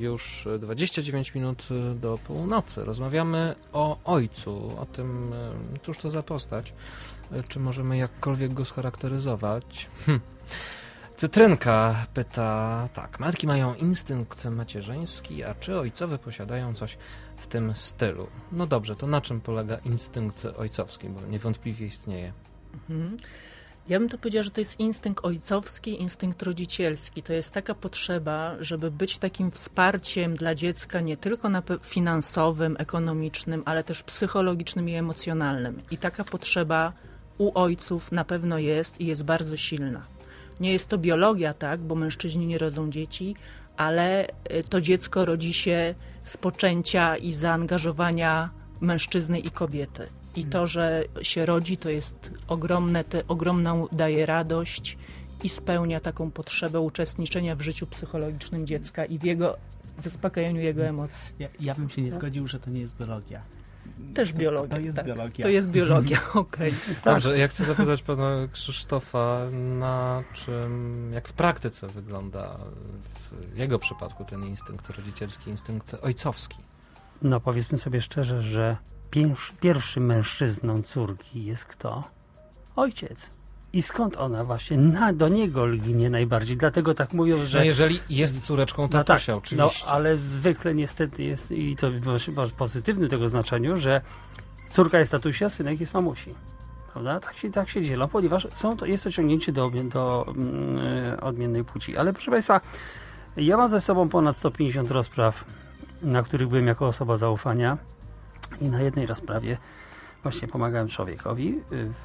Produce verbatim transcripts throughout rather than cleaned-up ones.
już dwadzieścia dziewięć minut do północy. Rozmawiamy o ojcu, o tym, cóż to za postać, czy możemy jakkolwiek go scharakteryzować. Hm. Cytrynka pyta tak, matki mają instynkt macierzyński, a czy ojcowie posiadają coś w tym stylu? No dobrze, to na czym polega instynkt ojcowski, bo niewątpliwie istnieje. Mhm. Ja bym to powiedziała, że to jest instynkt ojcowski, instynkt rodzicielski. To jest taka potrzeba, żeby być takim wsparciem dla dziecka nie tylko na finansowym, ekonomicznym, ale też psychologicznym i emocjonalnym. I taka potrzeba u ojców na pewno jest i jest bardzo silna. Nie jest to biologia, tak, bo mężczyźni nie rodzą dzieci, ale to dziecko rodzi się z poczęcia i zaangażowania mężczyzny i kobiety. I to, że się rodzi, to jest ogromne, te, ogromną daje radość i spełnia taką potrzebę uczestniczenia w życiu psychologicznym dziecka i w jego zaspokajaniu jego emocji. Ja, ja bym się nie zgodził, że to nie jest biologia. Też biologia. To jest tak. biologia. To jest biologia, okej. Okay. Dobrze, ja chcę zapytać pana Krzysztofa, na czym, jak w praktyce wygląda w jego przypadku ten instynkt rodzicielski, instynkt ojcowski? No powiedzmy sobie szczerze, że Pierwszy, pierwszym mężczyzną córki jest kto? Ojciec. I skąd ona właśnie na, do niego lgnie najbardziej? Dlatego tak mówią, że... No jeżeli jest córeczką tatusia, no tak, oczywiście. No ale zwykle niestety jest, i to w pozytywnym tego znaczeniu, że córka jest tatusia, synek jest mamusi. Prawda? Tak się, tak się dzielą, ponieważ są to, jest to ciągnięcie do, do mm, odmiennej płci. Ale proszę Państwa, ja mam ze sobą ponad sto pięćdziesiąt rozpraw, na których byłem jako osoba zaufania. I na jednej rozprawie właśnie pomagałem człowiekowi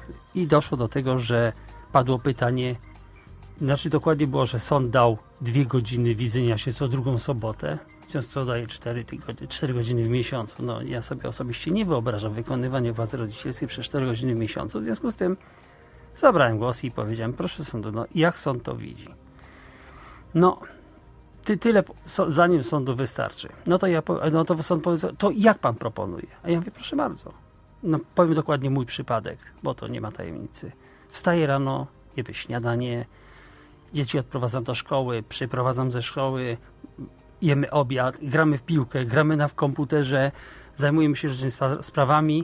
i doszło do tego, że padło pytanie, znaczy dokładnie było, że sąd dał dwie godziny widzenia się co drugą sobotę, co daje cztery, tygodnie, cztery godziny w miesiącu. No ja sobie osobiście nie wyobrażam wykonywania władzy rodzicielskiej przez cztery godziny w miesiącu, w związku z tym zabrałem głos i powiedziałem, proszę sądu, no jak sąd to widzi? No... Ty, tyle, so, zanim sądu wystarczy. No to ja, no to sąd powie, to jak pan proponuje? A ja mówię, proszę bardzo. No powiem dokładnie mój przypadek, bo to nie ma tajemnicy. Wstaję rano, jemy śniadanie, dzieci odprowadzam do szkoły, przyprowadzam ze szkoły, jemy obiad, gramy w piłkę, gramy na w komputerze, zajmujemy się różnymi spra- sprawami,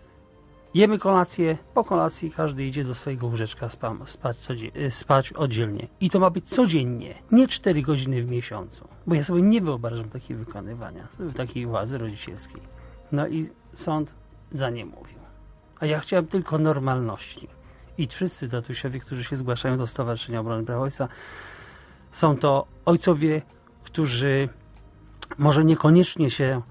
jemy kolację, po kolacji każdy idzie do swojego łóżeczka spam, spać, spać oddzielnie. I to ma być codziennie, nie cztery godziny w miesiącu. Bo ja sobie nie wyobrażam takiego wykonywania, takiej władzy rodzicielskiej. No i sąd za nie mówił. A ja chciałem tylko normalności. I wszyscy tatusiowie, którzy się zgłaszają do Stowarzyszenia Obrony Praw Ojca, są to ojcowie, którzy może niekoniecznie się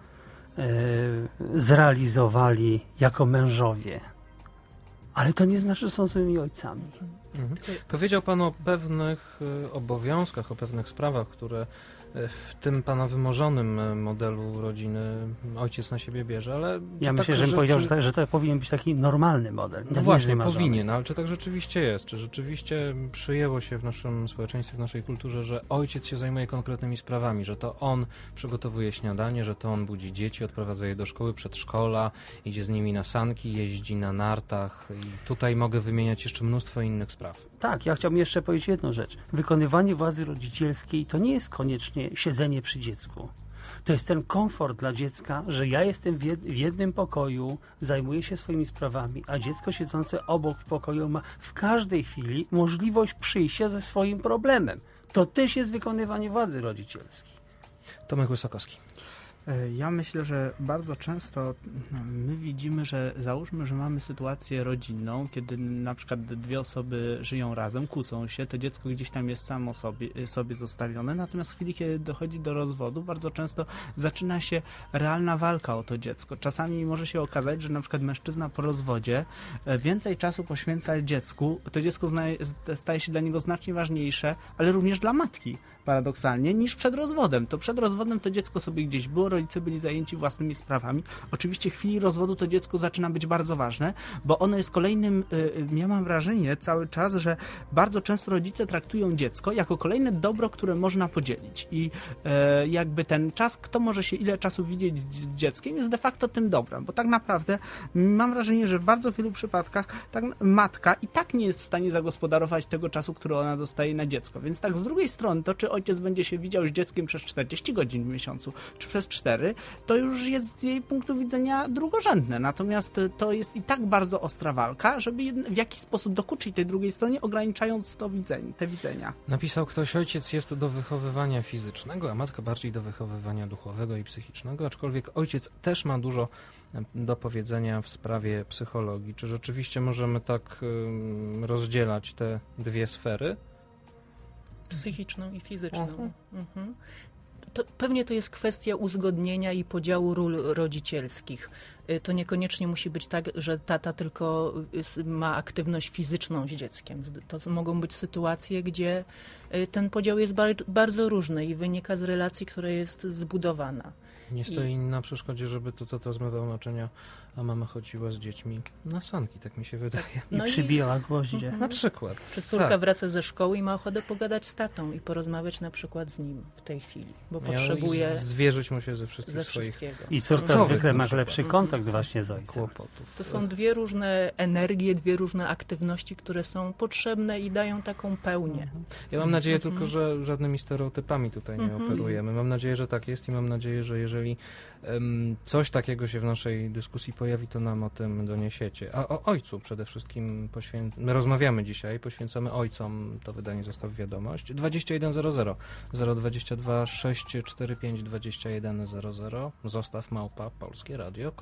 zrealizowali jako mężowie. Ale to nie znaczy, że są złymi ojcami. Mhm. Powiedział pan o pewnych obowiązkach, o pewnych sprawach, które w tym pana wymarzonym modelu rodziny ojciec na siebie bierze, ale... Ja myślę, tak, że bym powiedział, że, to, że to powinien być taki normalny model. No właśnie, powinien, ale czy tak rzeczywiście jest? Czy rzeczywiście przyjęło się w naszym społeczeństwie, w naszej kulturze, że ojciec się zajmuje konkretnymi sprawami, że to on przygotowuje śniadanie, że to on budzi dzieci, odprowadza je do szkoły, przedszkola, idzie z nimi na sanki, jeździ na nartach i tutaj mogę wymieniać jeszcze mnóstwo innych spraw. Tak, ja chciałbym jeszcze powiedzieć jedną rzecz. Wykonywanie władzy rodzicielskiej to nie jest koniecznie siedzenie przy dziecku. To jest ten komfort dla dziecka, że ja jestem w, jed w jednym pokoju, zajmuję się swoimi sprawami, a dziecko siedzące obok w pokoju ma w każdej chwili możliwość przyjścia ze swoim problemem. To też jest wykonywanie władzy rodzicielskiej. Tomek Wysokowski. Ja myślę, że bardzo często my widzimy, że załóżmy, że mamy sytuację rodzinną, kiedy na przykład dwie osoby żyją razem, kłócą się, to dziecko gdzieś tam jest samo sobie, sobie zostawione, natomiast w chwili, kiedy dochodzi do rozwodu, bardzo często zaczyna się realna walka o to dziecko. Czasami może się okazać, że na przykład mężczyzna po rozwodzie więcej czasu poświęca dziecku, to dziecko staje się dla niego znacznie ważniejsze, ale również dla matki, paradoksalnie, niż przed rozwodem. To przed rozwodem to dziecko sobie gdzieś było, rodzice byli zajęci własnymi sprawami. Oczywiście w chwili rozwodu to dziecko zaczyna być bardzo ważne, bo ono jest kolejnym, yy, ja mam wrażenie cały czas, że bardzo często rodzice traktują dziecko jako kolejne dobro, które można podzielić i yy, jakby ten czas, kto może się ile czasu widzieć z dzieckiem, jest de facto tym dobrem, bo tak naprawdę mam wrażenie, że w bardzo wielu przypadkach tak, matka i tak nie jest w stanie zagospodarować tego czasu, który ona dostaje na dziecko, więc tak z drugiej strony to, czy czy ojciec będzie się widział z dzieckiem przez czterdzieści godzin w miesiącu, czy przez cztery, to już jest z jej punktu widzenia drugorzędne. Natomiast to jest i tak bardzo ostra walka, żeby w jakiś sposób dokuczyć tej drugiej stronie, ograniczając to widzenie, te widzenia. Napisał ktoś, ojciec jest do wychowywania fizycznego, a matka bardziej do wychowywania duchowego i psychicznego, aczkolwiek ojciec też ma dużo do powiedzenia w sprawie psychologii. Czy rzeczywiście możemy tak um, rozdzielać te dwie sfery? Psychiczną i fizyczną. Uh-huh. Mhm. To pewnie to jest kwestia uzgodnienia i podziału ról rodzicielskich. To niekoniecznie musi być tak, że tata tylko ma aktywność fizyczną z dzieckiem. To mogą być sytuacje, gdzie ten podział jest bardzo różny i wynika z relacji, która jest zbudowana. Nie stoi I... na przeszkodzie, żeby to, to, to zmywał naczynia, a mama chodziła z dziećmi na sanki, tak mi się wydaje. I no przybijała gwoździe. Mhm. Na przykład. Czy córka tak. wraca ze szkoły i ma ochotę pogadać z tatą i porozmawiać na przykład z nim w tej chwili, bo ja potrzebuje... Zwierzyć mu się ze wszystkich ze swoich... wszystkiego. I córka zwykle ma lepszy kontakt właśnie z ojcem. Kłopotów. To są dwie różne energie, dwie różne aktywności, które są potrzebne i dają taką pełnię. Ja mam nadzieję Mhm. tylko, że żadnymi stereotypami tutaj nie Mhm. operujemy. Mam nadzieję, że tak jest i mam nadzieję, że jeżeli um, coś takiego się w naszej dyskusji pojawi, to nam o tym doniesiecie. A o ojcu przede wszystkim poświę... my rozmawiamy dzisiaj, poświęcamy ojcom, to wydanie Zostaw Wiadomość. dwadzieścia jeden zero zero zero dwadzieścia dwa sześć cztery pięć dwadzieścia jeden zero zero Zostaw małpa polskie radio.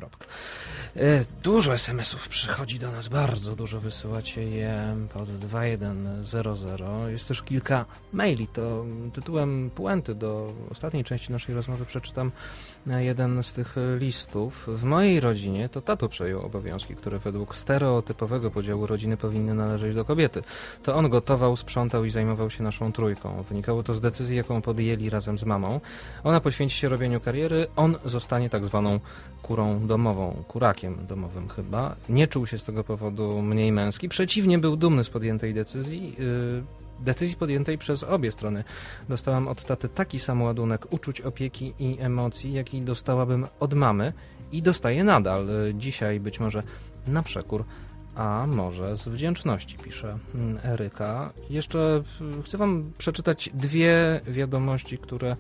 E, dużo es em esów przychodzi do nas, bardzo dużo, wysyłacie je pod dwa jeden zero zero. Jest też kilka maili, to tytułem puenty do ostatniej części naszej rozmowy przeczytam jeden z tych listów. W mojej rodzinie to tato przejął obowiązki, które według stereotypowego podziału rodziny powinny należeć do kobiety. To on gotował, sprzątał i zajmował się naszą trójką. Wynikało to z decyzji, jaką podjęli razem z mamą. Ona poświęci się robieniu kariery, on zostanie tak zwaną kurą domową, kurakiem domowym chyba. Nie czuł się z tego powodu mniej męski. Przeciwnie, był dumny z podjętej decyzji. Yy, Decyzji podjętej przez obie strony. Dostałam od taty taki sam ładunek uczuć, opieki i emocji, jaki dostałabym od mamy i dostaję nadal. Dzisiaj być może na przekór, a może z wdzięczności, pisze Eryka. Jeszcze chcę wam przeczytać dwie wiadomości, które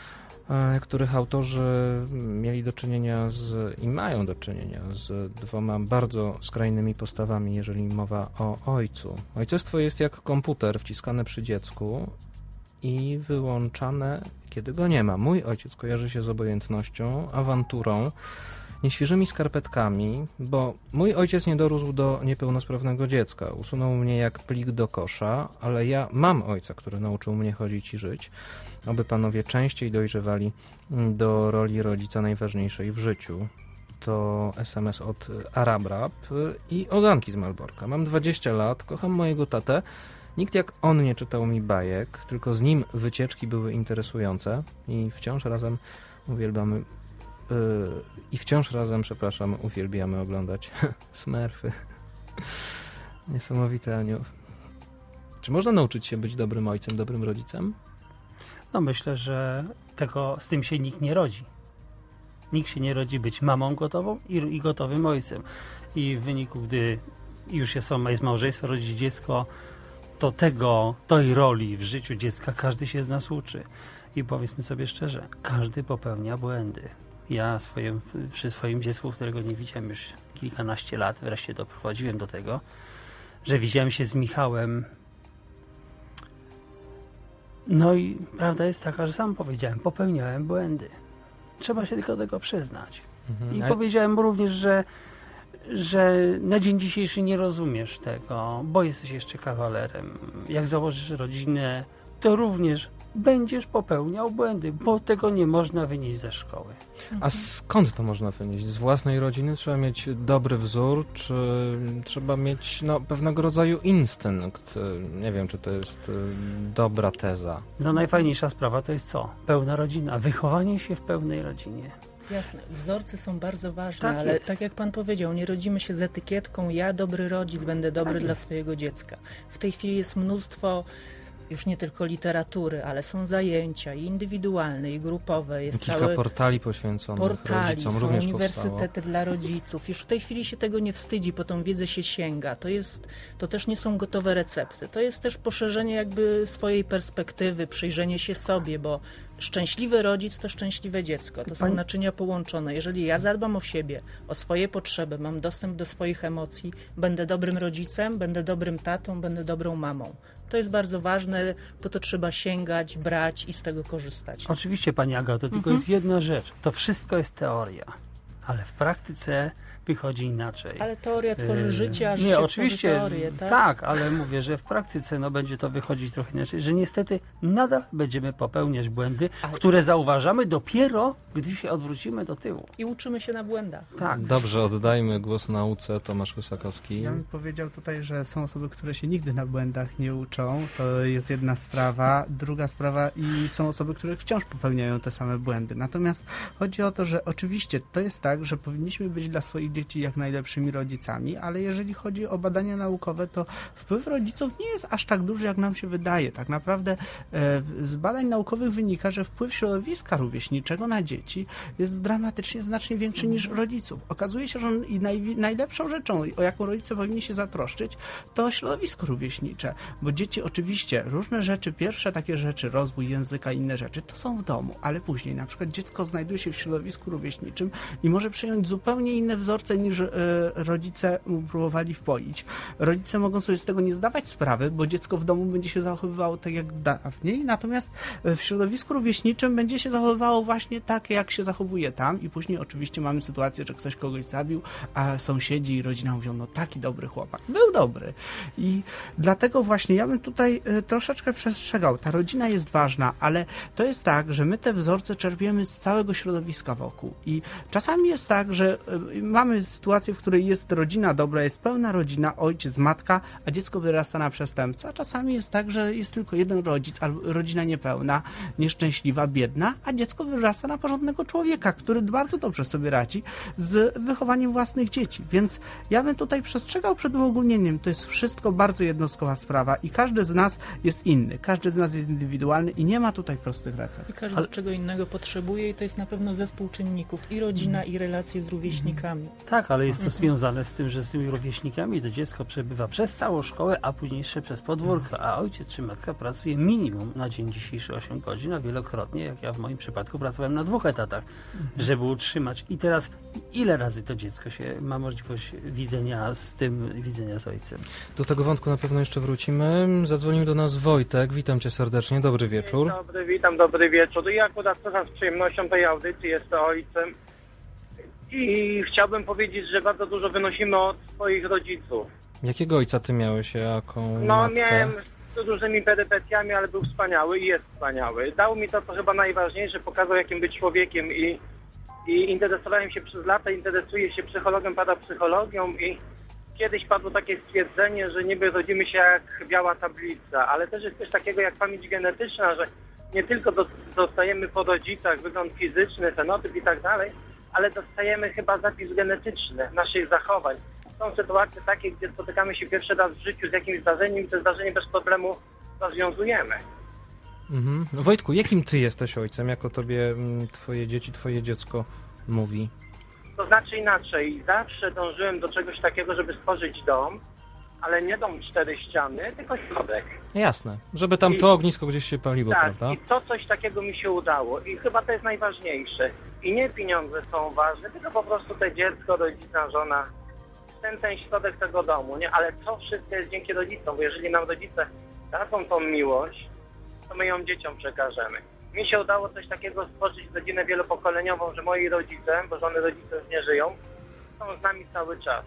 których autorzy mieli do czynienia z i mają do czynienia z dwoma bardzo skrajnymi postawami, jeżeli mowa o ojcu. Ojcostwo jest jak komputer wciskane przy dziecku i wyłączane, kiedy go nie ma. Mój ojciec kojarzy się z obojętnością, awanturą, nieświeżymi skarpetkami, bo mój ojciec nie dorósł do niepełnosprawnego dziecka. Usunął mnie jak plik do kosza, ale ja mam ojca, który nauczył mnie chodzić i żyć. Oby panowie częściej dojrzewali do roli rodzica najważniejszej w życiu. To es em es od Arabrab i od Anki z Malborka. Mam dwadzieścia lat, kocham mojego tatę. Nikt jak on nie czytał mi bajek, tylko z nim wycieczki były interesujące i wciąż razem uwielbiamy Yy, i wciąż razem, przepraszam, uwielbiamy oglądać Smurfy. Niesamowite, Aniu. Czy można nauczyć się być dobrym ojcem, dobrym rodzicem? No myślę, że tego, z tym się nikt nie rodzi. Nikt się nie rodzi być mamą gotową i, i gotowym ojcem. I w wyniku, gdy już jest, jest małżeństwo, rodzi dziecko, to tego, tej roli w życiu dziecka każdy się z nas uczy. I powiedzmy sobie szczerze, każdy popełnia błędy. Ja swoim, przy swoim dziecku, którego nie widziałem już kilkanaście lat, wreszcie doprowadziłem do tego, że widziałem się z Michałem. No i prawda jest taka, że sam powiedziałem, popełniałem błędy. Trzeba się tylko do tego przyznać. Mhm. I Ale... powiedziałem mu również, że, że na dzień dzisiejszy nie rozumiesz tego, bo jesteś jeszcze kawalerem. Jak założysz rodzinę, to również będziesz popełniał błędy, bo tego nie można wynieść ze szkoły. A skąd to można wynieść? Z własnej rodziny trzeba mieć dobry wzór, czy trzeba mieć no, pewnego rodzaju instynkt? Nie wiem, czy to jest dobra teza. No najfajniejsza sprawa to jest co? Pełna rodzina, wychowanie się w pełnej rodzinie. Jasne, wzorce są bardzo ważne, tak ale jest. Tak jak pan powiedział, nie rodzimy się z etykietką ja dobry rodzic, będę dobry tak dla swojego dziecka. W tej chwili jest mnóstwo już nie tylko literatury, ale są zajęcia i indywidualne, i grupowe. Jest Kilka cały portali poświęconych portali, rodzicom są również uniwersytety powstało. dla rodziców. Już w tej chwili się tego nie wstydzi, po tą wiedzę się sięga. To jest, to też nie są gotowe recepty. To jest też poszerzenie jakby swojej perspektywy, przyjrzenie się sobie, bo szczęśliwy rodzic to szczęśliwe dziecko. To są Pani- naczynia połączone. Jeżeli ja zadbam o siebie, o swoje potrzeby, mam dostęp do swoich emocji, będę dobrym rodzicem, będę dobrym tatą, będę dobrą mamą. To jest bardzo ważne, po to trzeba sięgać, brać i z tego korzystać. Oczywiście, Pani Agato, tylko Mhm. jest jedna rzecz. To wszystko jest teoria, ale w praktyce wychodzi inaczej. Ale teoria tworzy Yy, życie, a nie, życie oczywiście, tworzy teorię, tak? tak, ale mówię, że w praktyce no, będzie to wychodzić trochę inaczej, że niestety nadal będziemy popełniać błędy, Ale- które zauważamy dopiero, gdy się odwrócimy do tyłu. I uczymy się na błędach. Tak. Dobrze, oddajmy głos nauce. Tomasz Wysokowski. Ja bym powiedział tutaj, że są osoby, które się nigdy na błędach nie uczą. To jest jedna sprawa. Druga sprawa i są osoby, które wciąż popełniają te same błędy. Natomiast chodzi o to, że oczywiście to jest tak, że powinniśmy być dla swoich dzieci jak najlepszymi rodzicami, ale jeżeli chodzi o badania naukowe, to wpływ rodziców nie jest aż tak duży, jak nam się wydaje. Tak naprawdę e, z badań naukowych wynika, że wpływ środowiska rówieśniczego na dzieci jest dramatycznie znacznie większy niż rodziców. Okazuje się, że on, i naj, najlepszą rzeczą, o jaką rodzice powinni się zatroszczyć, to środowisko rówieśnicze, bo dzieci oczywiście różne rzeczy, pierwsze takie rzeczy, rozwój języka, inne rzeczy, to są w domu, ale później na przykład dziecko znajduje się w środowisku rówieśniczym i może przyjąć zupełnie inne wzorce niż e, rodzice mu próbowali wpoić. Rodzice mogą sobie z tego nie zdawać sprawy, bo dziecko w domu będzie się zachowywało tak jak dawniej, natomiast w środowisku rówieśniczym będzie się zachowywało właśnie tak, jak się zachowuje tam i później oczywiście mamy sytuację, że ktoś kogoś zabił, a sąsiedzi i rodzina mówią, no taki dobry chłopak. Był dobry. I dlatego właśnie ja bym tutaj e, troszeczkę przestrzegał. Ta rodzina jest ważna, ale to jest tak, że my te wzorce czerpiemy z całego środowiska wokół. I czasami jest tak, że e, mamy sytuację, w której jest rodzina dobra, jest pełna rodzina, ojciec, matka, a dziecko wyrasta na przestępcę. A czasami jest tak, że jest tylko jeden rodzic, albo rodzina niepełna, nieszczęśliwa, biedna, a dziecko wyrasta na porządnego człowieka, który bardzo dobrze sobie radzi z wychowaniem własnych dzieci. Więc ja bym tutaj przestrzegał przed uogólnieniem. To jest wszystko bardzo jednostkowa sprawa i każdy z nas jest inny. Każdy z nas jest indywidualny i nie ma tutaj prostych recept. I każdy Ale- czego innego potrzebuje i to jest na pewno zespół czynników. I rodzina, i relacje z rówieśnikami. Tak, ale jest to Mhm. związane z tym, że z tymi rówieśnikami to dziecko przebywa przez całą szkołę, a później jeszcze przez podwórko, a ojciec czy matka pracuje minimum na dzień dzisiejszy osiem godzin, a wielokrotnie, jak ja w moim przypadku, pracowałem na dwóch etatach, żeby utrzymać. I teraz ile razy to dziecko się ma możliwość widzenia z tym, widzenia z ojcem? Do tego wątku na pewno jeszcze wrócimy. Zadzwonił do nas Wojtek. Witam cię serdecznie. Dobry wieczór. Dzień dobry, witam, dobry wieczór. Ja akurat słucham z przyjemnością tej audycji, jestem ojcem i chciałbym powiedzieć, że bardzo dużo wynosimy od swoich rodziców. Jakiego ojca ty miałeś, jaką No matkę? miałem z dużymi perypetiami, ale był wspaniały i jest wspaniały. Dał mi to, co chyba najważniejsze, pokazał jakim być człowiekiem i, i interesowałem się przez lata, interesuję się psychologiem, parapsychologią i kiedyś padło takie stwierdzenie, że niby rodzimy się jak biała tablica, ale też jest coś takiego jak pamięć genetyczna, że nie tylko do- dostajemy po rodzicach wygląd fizyczny, fenotyp i tak dalej, ale dostajemy chyba zapis genetyczny naszych zachowań. Są sytuacje takie, gdzie spotykamy się pierwszy raz w życiu z jakimś zdarzeniem i to zdarzenie bez problemu rozwiązujemy. Mhm. No, Wojtku, jakim ty jesteś ojcem? Jak o tobie mm, twoje dzieci, twoje dziecko mówi? To znaczy inaczej, zawsze dążyłem do czegoś takiego, żeby stworzyć dom, ale nie dom cztery ściany, tylko środek. Jasne, żeby tam I- to ognisko gdzieś się paliło, Tak, prawda? i to coś takiego mi się udało i chyba to jest najważniejsze. I nie pieniądze są ważne, tylko po prostu to dziecko, rodzina, żona, ten, ten środek tego domu, nie? Ale to wszystko jest dzięki rodzicom, bo jeżeli nam rodzice dadzą tą miłość, to my ją dzieciom przekażemy. Mi się udało coś takiego stworzyć rodzinę wielopokoleniową, że moi rodzice, bo żony rodzice już nie żyją, są z nami cały czas.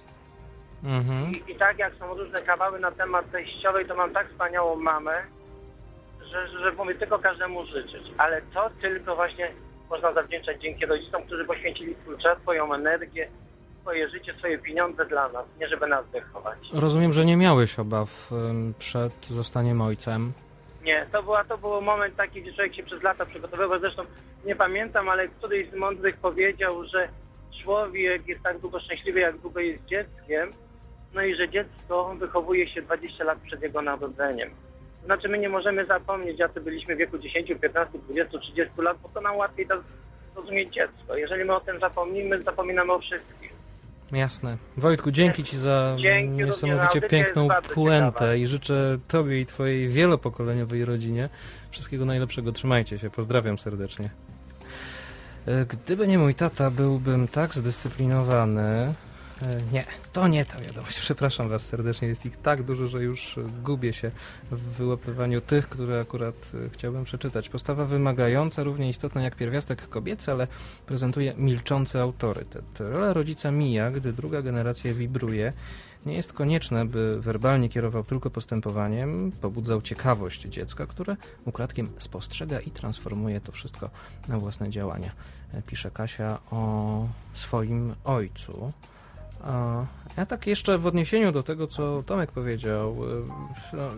Mhm. I, I tak jak są różne kawały na temat teściowej, to mam tak wspaniałą mamę, że, że, że mówię tylko każdemu życzyć. Ale to tylko właśnie można zawdzięczać dzięki rodzicom, którzy poświęcili swój czas, swoją energię, swoje życie, swoje pieniądze dla nas, nie żeby nas wychować. Rozumiem, że nie miałeś obaw ym, przed zostaniem ojcem. Nie, to, była, to był moment taki, gdzie człowiek się przez lata przygotowywał. Zresztą nie pamiętam, ale któryś z mądrych powiedział, że człowiek jest tak długo szczęśliwy, jak długo jest dzieckiem, no i że dziecko wychowuje się dwadzieścia lat przed jego narodzeniem. Znaczy my nie możemy zapomnieć, jacy byliśmy w wieku dziesięć, piętnaście, dwadzieścia, trzydzieści lat, bo to nam łatwiej da zrozumieć dziecko. Jeżeli my o tym zapomnimy, zapominamy o wszystkim. Jasne. Wojtku, dzięki Ci za Dzięki, niesamowicie audycja piękną jest bardzo puentę ciekawa. i życzę Tobie i Twojej wielopokoleniowej rodzinie wszystkiego najlepszego. Trzymajcie się. Pozdrawiam serdecznie. E, Gdyby nie mój tata, byłbym tak zdyscyplinowany. E, Nie, to nie ta wiadomość. Przepraszam Was serdecznie. Jest ich tak dużo, że już gubię się w wyłapywaniu tych, które akurat e, chciałbym przeczytać. Postawa wymagająca, równie istotna jak pierwiastek kobiecy, ale prezentuje milczący autorytet. Rola rodzica mija, gdy druga generacja wibruje. Nie jest konieczne, by werbalnie kierował tylko postępowaniem, pobudzał ciekawość dziecka, które ukradkiem spostrzega i transformuje to wszystko na własne działania. E, Pisze Kasia o swoim ojcu. A ja tak jeszcze w odniesieniu do tego, co Tomek powiedział, e, no,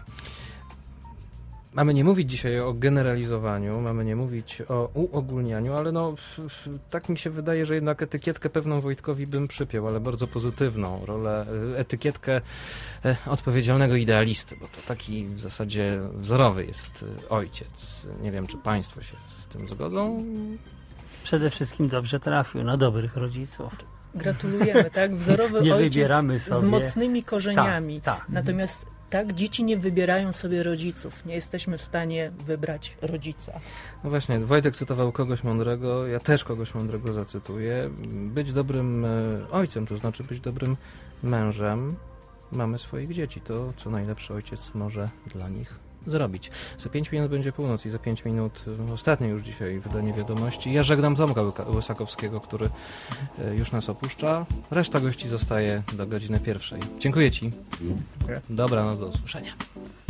mamy nie mówić dzisiaj o generalizowaniu, mamy nie mówić o uogólnianiu, ale no f, f, tak mi się wydaje, że jednak etykietkę pewną Wojtkowi bym przypiął, ale bardzo pozytywną rolę, e, etykietkę e, odpowiedzialnego idealisty, bo to taki w zasadzie wzorowy jest e, ojciec. Nie wiem, czy Państwo się z tym zgodzą? Przede wszystkim dobrze trafił na dobrych rodziców. Gratulujemy, tak? Wzorowy Nie ojciec wybieramy sobie. z mocnymi korzeniami. Tak, tak. Natomiast tak, dzieci nie wybierają sobie rodziców. Nie jesteśmy w stanie wybrać rodzica. No właśnie, Wojtek cytował kogoś mądrego, ja też kogoś mądrego zacytuję. Być dobrym e, ojcem, to znaczy być dobrym mężem. Mamy swoich dzieci, to co najlepszy ojciec może dla nich zrobić. Za pięć minut będzie północ i za pięć minut e, ostatnie już dzisiaj wydanie wiadomości. Ja żegnam Tomka Łyka- Łysakowskiego, który e, już nas opuszcza. Reszta gości zostaje do godziny pierwszej. Dziękuję Ci. Dziękuję. Dobranoc, do usłyszenia.